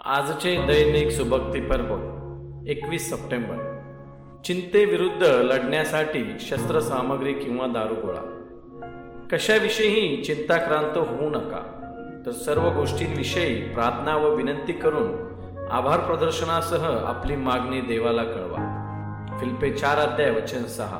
आजचे दैनिक सुभक्ती पर्व 21 सप्टेंबर. चिंतेविरुद्ध लढण्यासाठी शस्त्रसामग्री किंवा दारुगोळा. कशाविषयीही चिंताक्रांत होऊ नका, तर सर्व गोष्टींविषयी प्रार्थना व विनंती करून आभार प्रदर्शनासह आपली मागणी देवाला कळवा. फिलिप्पे 4:6.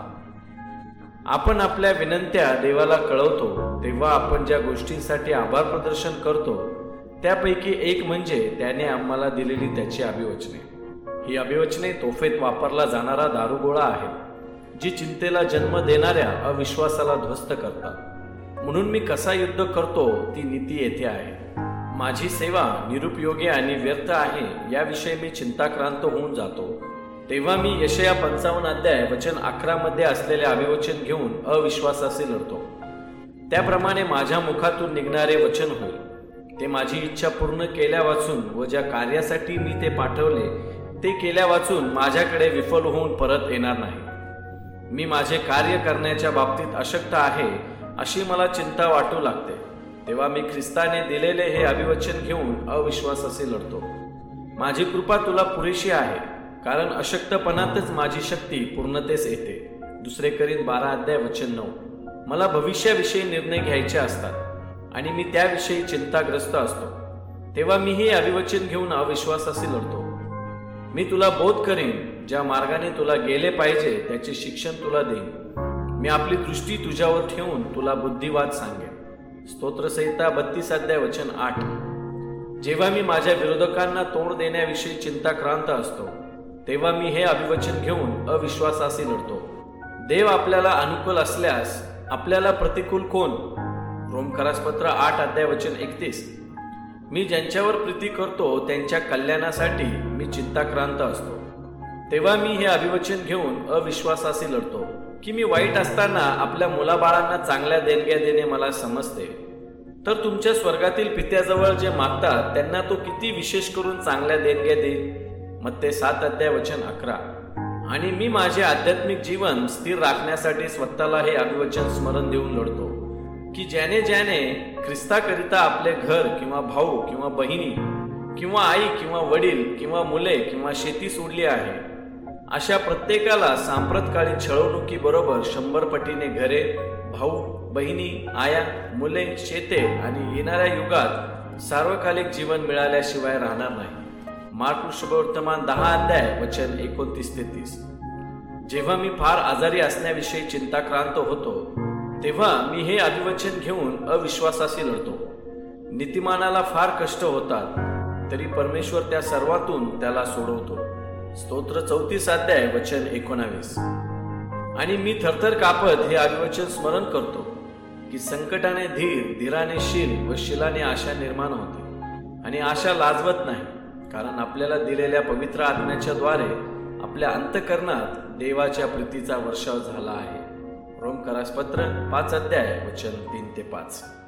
आपण आपल्या विनंत्या देवाला कळवतो तेव्हा आपण ज्या गोष्टींसाठी आभार प्रदर्शन करतो त्यापैकी एक म्हणजे त्याने आम्हाला दिलेली त्याची अभिवचने. ही अभिवचने तोफेत वापरला जाणारा दारुगोळा आहे, जी चिंतेला जन्म देणाऱ्या अविश्वासाला ध्वस्त करतात. म्हणून मी कसा युद्ध करतो ती नीती येथे आहे. माझी सेवा निरुपयोगी आणि व्यर्थ आहे याविषयी मी चिंताक्रांत होऊन जातो. तेव्हा मी यशया 55:11 मध्ये असलेले अभिवचन घेऊन अविश्वासाशी लढतो. त्याप्रमाणे माझ्या मुखातून निघणारे वचन होईल. ते माझी इच्छा पूर्ण केल्या वाचून व ज्या कार्यासाठी मी ते पाठवले ते केल्या वाचून माझ्याकडे विफल होऊन परत येणार नाही. मी माझे कार्य करण्याच्या बाबतीत अशक्त आहे अशी मला चिंता वाटू लागते. तेव्हा मी ख्रिस्ताने दिलेले हे अभिवचन घेऊन अविश्वासाशी लढतो. माझी कृपा तुला पुरेशी आहे, कारण अशक्तपणातच माझी शक्ती पूर्णतेस येते. 2 कोरिंथ 12:9. मला भविष्याविषयी निर्णय घ्यायचे असतात आणि मी त्याविषयी चिंताग्रस्त असतो. तेव्हा मी हे अभिवचन घेऊन अविश्वासाशी लढतो. मी तुला बोध करीन, ज्या मार्गाने तुला गेले पाहिजे त्याचे शिक्षण तुला देईन. मी आपली दृष्टी तुझ्यावर ठेवून तुला बुद्धिवाद सांगेन. स्तोत्रसंहिता 32:8. जेव्हा मी माझ्या विरोधकांना तोंड देण्याविषयी चिंताक्रांत असतो तेव्हा मी हे अभिवचन घेऊन अविश्वासाशी लढतो. देव आपल्याला अनुकूल असल्यास आपल्याला प्रतिकूल कोण? रोमकरासपत्र 8:31. मी ज्यांच्यावर प्रीती करतो त्यांच्या कल्याणासाठी मी चिंताक्रांत असतो. तेव्हा मी हे अभिवचन घेऊन अविश्वासाशी लढतो की मी वाईट असताना आपल्या मुलाबाळांना चांगल्या देणग्या देणे मला समजते, तर तुमच्या स्वर्गातील पित्याजवळ जे मागतात त्यांना तो किती विशेष करून चांगल्या देणग्या देईल. मत्ते 7:11. आणि मी माझे आध्यात्मिक जीवन स्थिर राखण्यासाठी स्वतःला हे अभिवचन स्मरण देऊन लढतो की ज्याने ज्याने ख्रिस्ताकरिता आपले घर किंवा भाऊ किंवा बहिणी किंवा आई किंवा वडील किंवा मुले किंवा शेती सोडली आहे, अशा प्रत्येकाला सांप्रतकाळी छळवणुकीबरोबर 100 पटीने घरे, भाऊ, बहिणी, आया, मुले, शेते आणि येणाऱ्या युगात सार्वकालिक जीवन मिळाल्याशिवाय राहणार नाही. मार्क शुभवर्तमान 10:29-30. जेव्हा मी फार आजारी असण्याविषयी चिंताक्रांत होतो तेव्हा मी हे अभिवचन घेऊन अविश्वासाशी लढतो. नीतिमानाला फार कष्ट होतात तरी परमेश्वर त्या सर्वातून त्याला सोडवतो. स्तोत्र 34:19. आणि मी थरथर कापत हे अभिवचन स्मरण करतो की संकटाने धीर, धीराने शील व शीलाने आशा निर्माण होते. आणि आशा लाजवत नाही, कारण आपल्याला दिलेल्या पवित्र आत्म्याच्या द्वारे आपल्या अंतःकरणात देवाच्या प्रीतीचा वर्षाव झाला आहे. रोमकरासपत्र 5:3-5.